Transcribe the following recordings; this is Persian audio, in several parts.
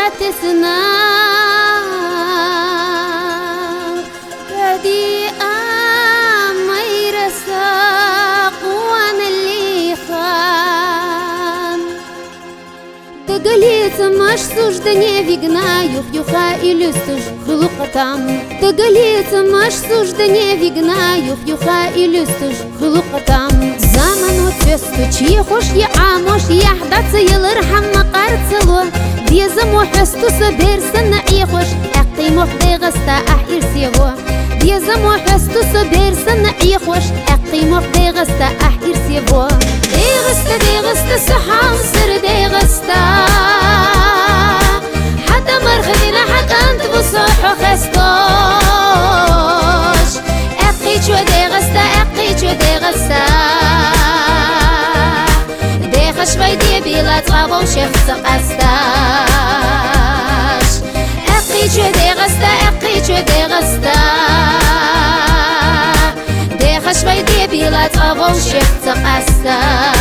تسنا بدي أمي رساق وانا اللي خان تقليت مش سجدني فيقنايو فيوخا إلستج خلقتام تقليت مش سجدني فيقنايو فيوخا إلستج خلقتام زمن وتفستو چي خوش يعاموش يحدث يلرحم مقارتلو ديزم وحستو سبير سنة إيخوش أقيم وحدي غستا أحير سيغو ديزم وحستو سبير سنة إيخوش أقيم وحدي غستا أحير سيغو دي غستا سحام سر دي غستا حتى مرخدنا حتى أنت بصوحو خستوش أقيت ودي غستا أقيت ودي غستا دي خشبي دي بلا تغابو شيخ قستاش أقيت ودي غستا أقيت ودي غستا دي خشبي دي بلا تغابو شيخ قستاش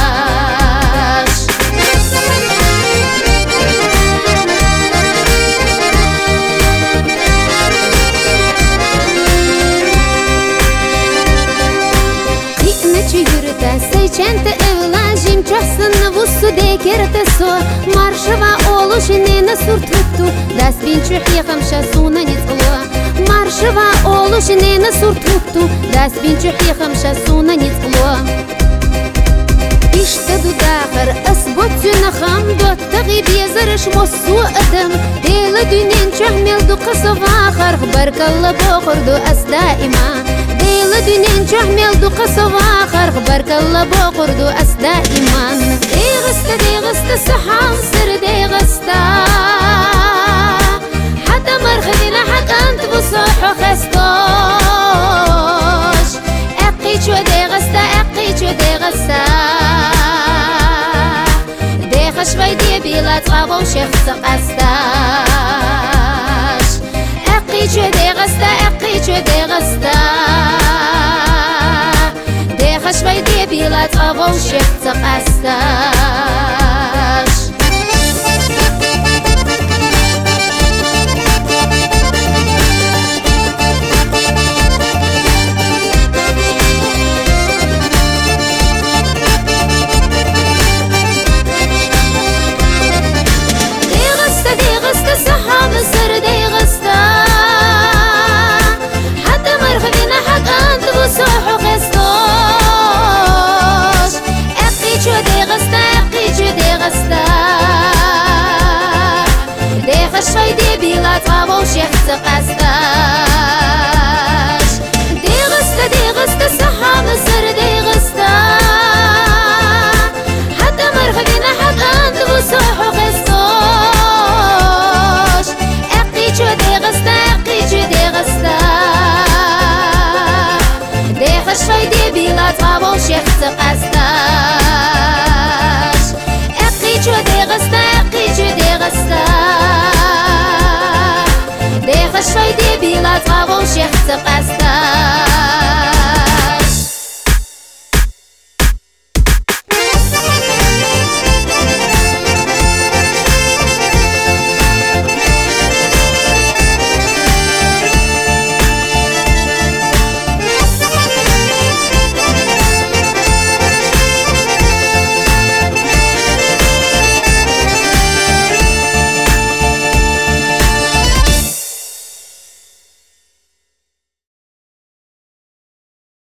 Сеченте евлажим чосын вуссу декерте со маршева олушине на суртвукту да спинчу хихам шасуна ницло маршева олушине на суртвукту да спинчу хихам шасуна ницло اشتدو داخر اسبوتو نخم دوت تغي بيزرش مصو ادم ديل دنين شحمل دو قصف اخر خبرك الله بوخر دو اس دائما ديل دنين شحمل دو قصف اخر خبرك الله بوخر دو اس دائما دي غستا سحام سر دي غستا حتى مرخدنا حتى انت بصوحو خستوش اقيت ودي غستا اقيت ودي غستا خشبي دي بلا تغابو شيخ قستاش أقيت ودي غستا أقيت ودي غستا دي خشبي دي بلا تغابو شيخ قستاش خشبي دي بلا تغابو شيخ قستاش دي غستا سحام سر دي غستا حتى مرخدنا حتى انت بصوحو خستوش اقيت ودي غستا اقيت ودي غستا دي خشبي دي بلا تغابو شيخ قستاش اقيت ودي غستا اقيت ودي غستا خشبي دي بلا تغابو شيخ قستاش